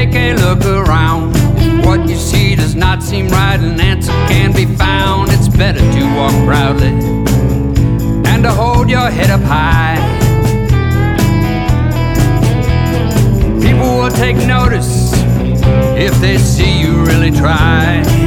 take a look around. If what you see does not seem right, an answer can be found. It's better to walk proudly and to hold your head up high. People will take notice if they see you really try.